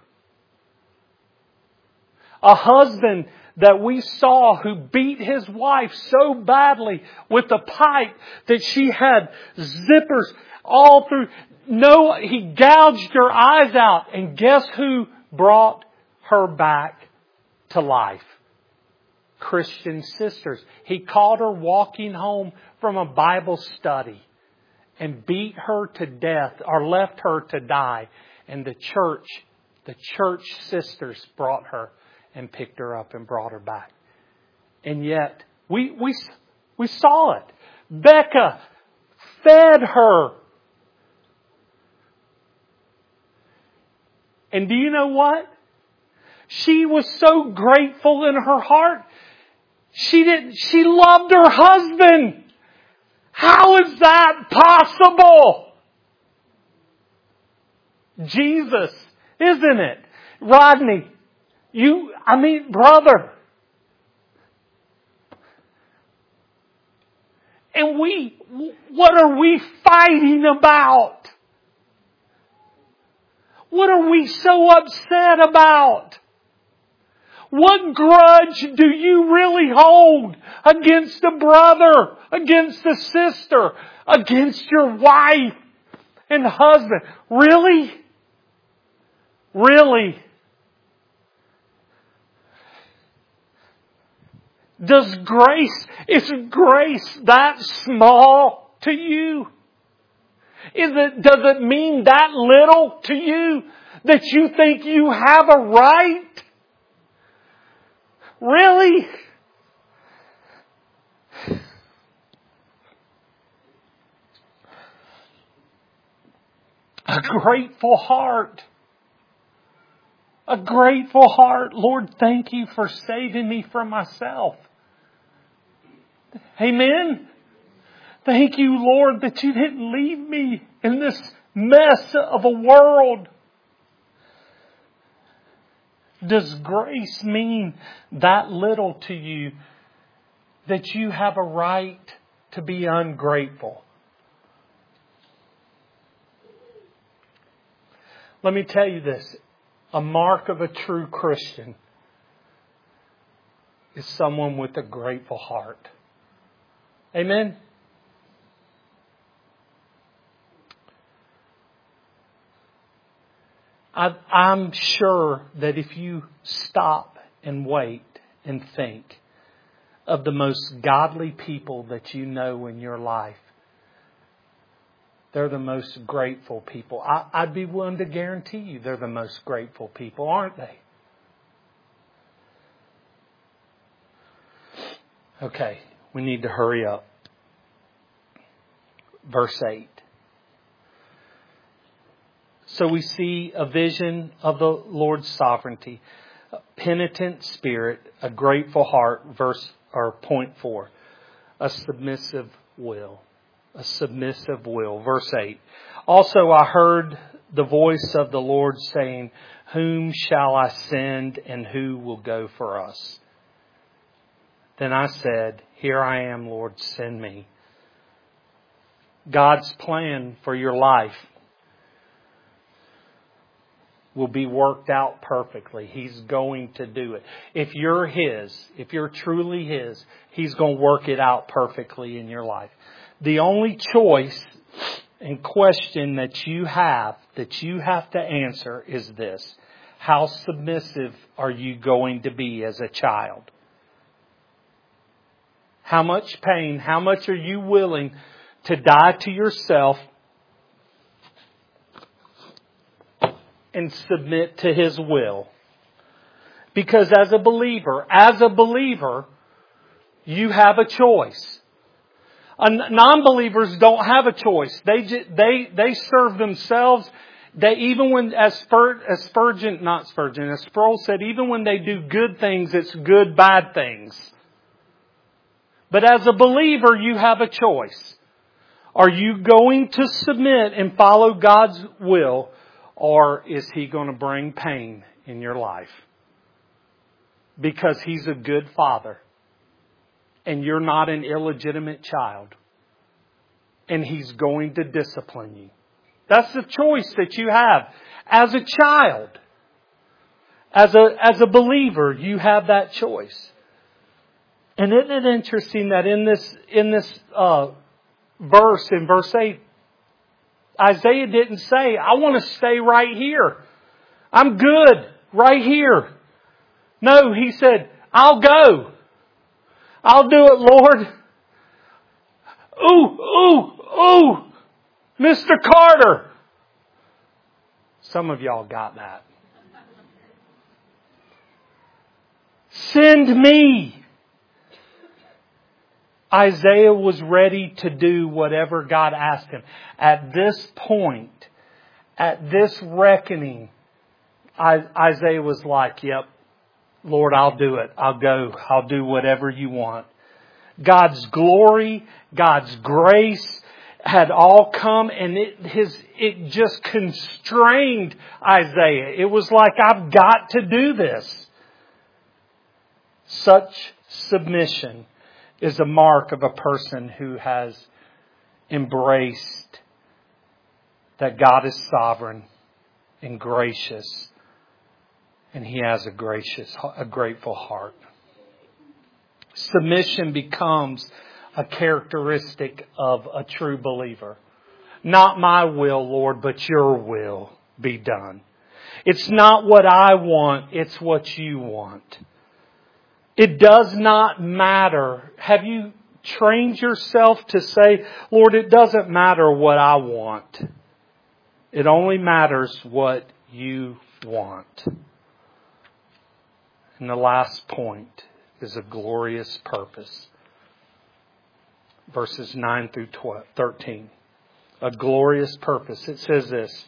A husband that we saw who beat his wife so badly with a pipe that she had zippers all through. No, he gouged her eyes out. And guess who brought her back to life? Christian sisters. He caught her walking home from a Bible study and beat her to death, or left her to die. And the church sisters brought her and picked her up and brought her back. And yet, we saw it. Becca fed her. And do you know what? She was so grateful in her heart. She loved her husband. How is that possible? Jesus, isn't it? Rodney, brother. And what are we fighting about? What are we so upset about? What grudge do you really hold against a brother, against a sister, against your wife and husband? Really? Really? Is grace that small to you? Does it mean that little to you that you think you have a right? Really? A grateful heart. A grateful heart. Lord, thank you for saving me from myself. Amen. Thank you, Lord, that you didn't leave me in this mess of a world. Does grace mean that little to you that you have a right to be ungrateful? Let me tell you this. A mark of a true Christian is someone with a grateful heart. Amen? I'm sure that if you stop and wait and think of the most godly people that you know in your life, they're the most grateful people. I'd be willing to guarantee you they're the most grateful people, aren't they? Okay, we need to hurry up. Verse 8. So we see a vision of the Lord's sovereignty, a penitent spirit, a grateful heart, point 4, a submissive will. A submissive will. Verse 8. Also I heard the voice of the Lord saying, "Whom shall I send, and who will go for us?" Then I said, "Here I am, Lord, send me." God's plan for your life will be worked out perfectly. He's going to do it. If you're His, if you're truly His, He's going to work it out perfectly in your life. The only choice and question that you have to answer is this. How submissive are you going to be as a child? How much pain, how much are you willing to die to yourself and submit to His will? Because as a believer, you have a choice. Non-believers don't have a choice. They serve themselves. Even when, as Sproul said, even when they do good things, it's good, bad things. But as a believer, you have a choice. Are you going to submit and follow God's will, or is He going to bring pain in your life? Because He's a good Father, and you're not an illegitimate child, and He's going to discipline you. That's the choice that you have. As a child, as a believer, you have that choice. And isn't it interesting that in this verse, in verse 8, Isaiah didn't say, I want to stay right here. I'm good right here. No, he said, I'll go. I'll do it, Lord. Ooh, Mr. Carter. Some of y'all got that. Send me. Isaiah was ready to do whatever God asked him. At this point, at this reckoning, Isaiah was like, yep, Lord, I'll do it. I'll go. I'll do whatever you want. God's glory, God's grace had all come, and it just constrained Isaiah. It was like, I've got to do this. Such submission is a mark of a person who has embraced that God is sovereign and gracious, and He has a grateful heart. Submission becomes a characteristic of a true believer. Not my will, Lord, but your will be done. It's not what I want, it's what you want. It does not matter. Have you trained yourself to say, Lord, it doesn't matter what I want. It only matters what you want. And the last point is a glorious purpose. Verses 9 through 13. A glorious purpose. It says this.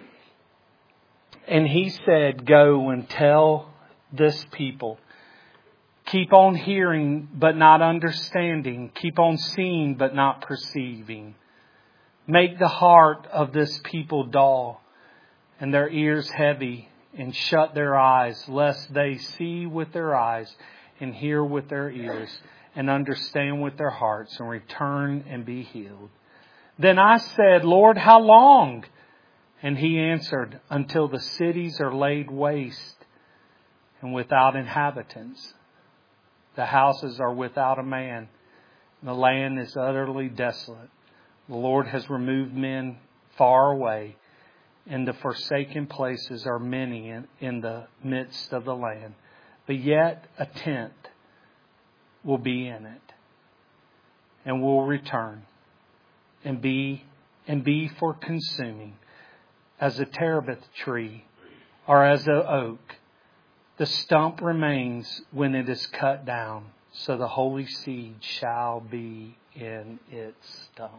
And He said, go and tell this people. Keep on hearing, but not understanding. Keep on seeing, but not perceiving. Make the heart of this people dull, and their ears heavy, and shut their eyes, lest they see with their eyes, and hear with their ears, and understand with their hearts, and return and be healed. Then I said, Lord, how long? And He answered, until the cities are laid waste and without inhabitants. The houses are without a man. The land is utterly desolate. The Lord has removed men far away, and the forsaken places are many in the midst of the land. But yet a tenth will be in it, and will return, and be for consuming, as a terebinth tree, or as an oak. The stump remains when it is cut down, so the holy seed shall be in its stump.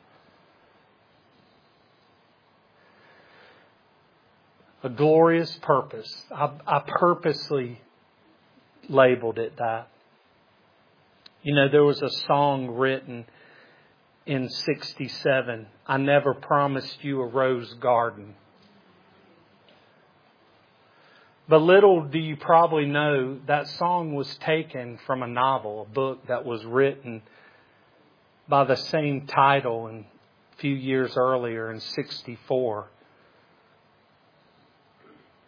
A glorious purpose. I purposely labeled it that. You know, there was a song written in 1967, I never promised you a rose garden. But little do you probably know, that song was taken from a novel, a book that was written by the same title a few years earlier in 1964.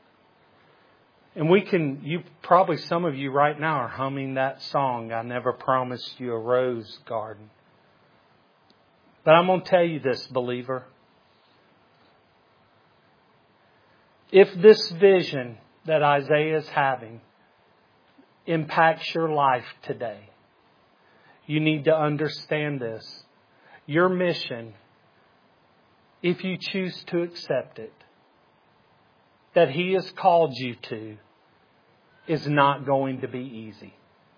And probably some of you right now are humming that song, I Never Promised You a Rose Garden. But I'm going to tell you this, believer. If this vision that Isaiah is having impacts your life today, you need to understand this. Your mission, if you choose to accept it, that He has called you to, is not going to be easy.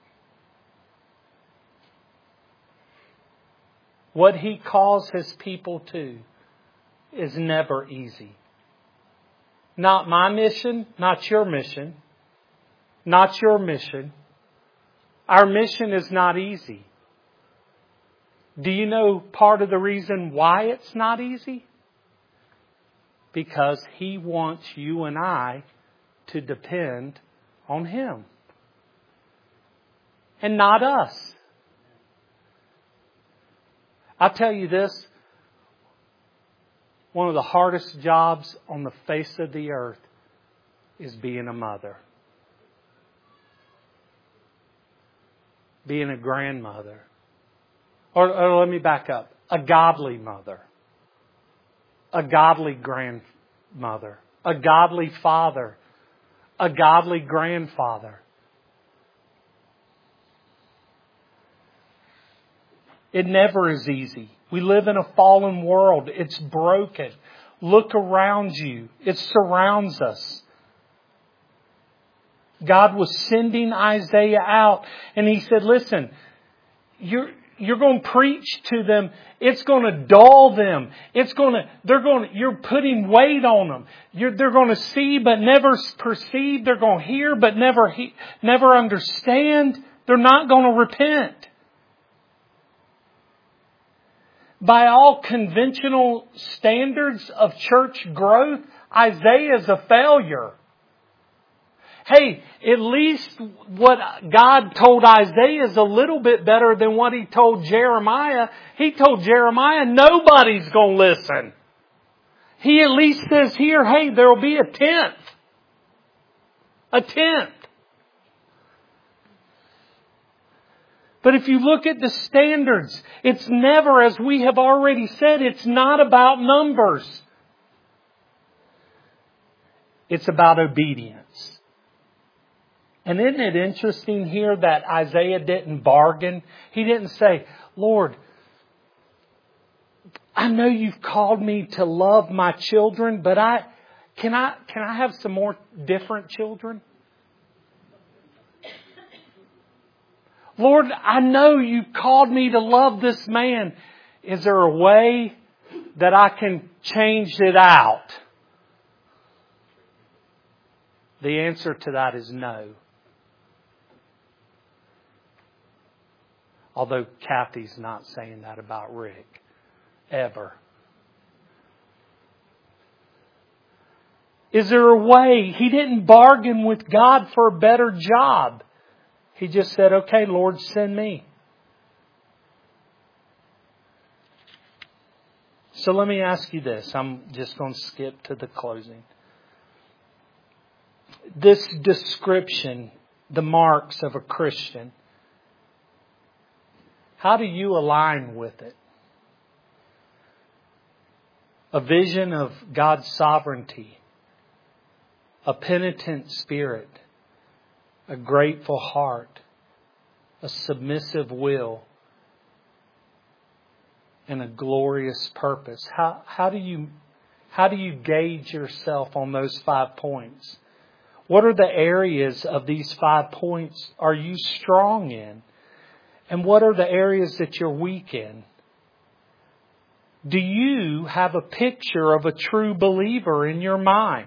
What He calls His people to is never easy. Not my mission, not your mission, not your mission. Our mission is not easy. Do you know part of the reason why it's not easy? Because He wants you and I to depend on Him. And not us. I'll tell you this. One of the hardest jobs on the face of the earth is being a mother. Being a grandmother. Or let me back up. A godly mother. A godly grandmother. A godly father. A godly grandfather. It never is easy. We live in a fallen world. It's broken. Look around you. It surrounds us. God was sending Isaiah out and He said, listen, you're going to preach to them. It's going to dull them. You're putting weight on them. They're going to see but never perceive. They're going to hear but never understand. They're not going to repent. By all conventional standards of church growth, Isaiah is a failure. Hey, at least what God told Isaiah is a little bit better than what He told Jeremiah. He told Jeremiah, nobody's going to listen. He at least says here, hey, there will be a tenth. A tenth. But if you look at the standards, it's never, as we have already said, it's not about numbers. It's about obedience. And isn't it interesting here that Isaiah didn't bargain? He didn't say, Lord, I know You've called me to love my children, but can I have some more different children? Lord, I know You called me to love this man. Is there a way that I can change it out? The answer to that is no. Although Kathy's not saying that about Rick. Ever. Is there a way? He didn't bargain with God for a better job. He just said, okay, Lord, send me. So let me ask you this. I'm just going to skip to the closing. This description, the marks of a Christian, how do you align with it? A vision of God's sovereignty, a penitent spirit, a grateful heart, a submissive will, and a glorious purpose. How do you gauge yourself on those 5 points? What are the areas of these 5 points are you strong in? And what are the areas that you're weak in? Do you have a picture of a true believer in your mind?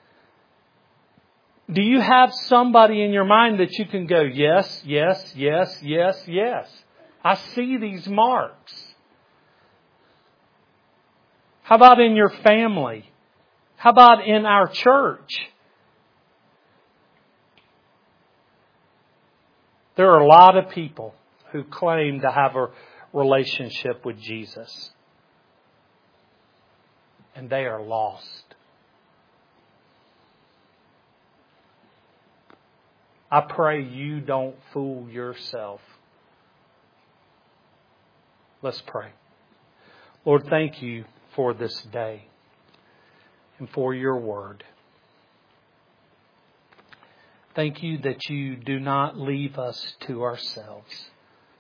Do you have somebody in your mind that you can go, yes, yes, yes, yes, yes? I see these marks. How about in your family? How about in our church? There are a lot of people who claim to have a relationship with Jesus. And they are lost. I pray you don't fool yourself. Let's pray. Lord, thank you for this day and for your word. Thank you that you do not leave us to ourselves.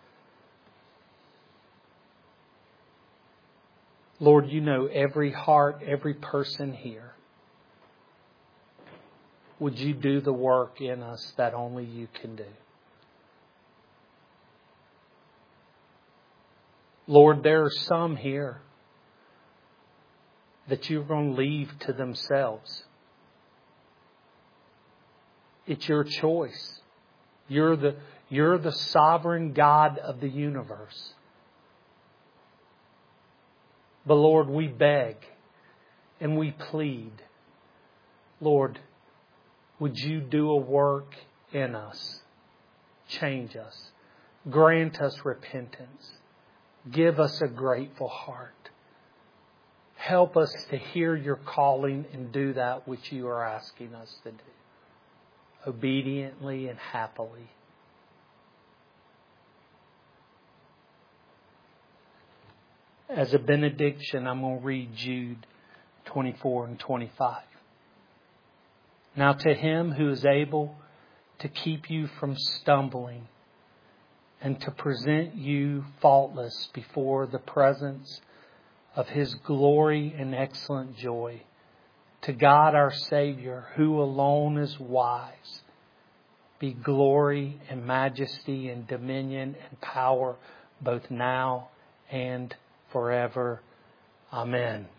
Lord, you know every heart, every person here. Would you do the work in us that only you can do? Lord, there are some here that you're going to leave to themselves. It's your choice. You're the sovereign God of the universe. But Lord, we beg and we plead, Lord, would you do a work in us? Change us. Grant us repentance. Give us a grateful heart. Help us to hear your calling and do that which you are asking us to do. Obediently and happily. As a benediction, I'm going to read Jude 24 and 25. Now to Him who is able to keep you from stumbling and to present you faultless before the presence of His glory and excellent joy, to God our Savior, who alone is wise, be glory and majesty and dominion and power both now and forever. Amen.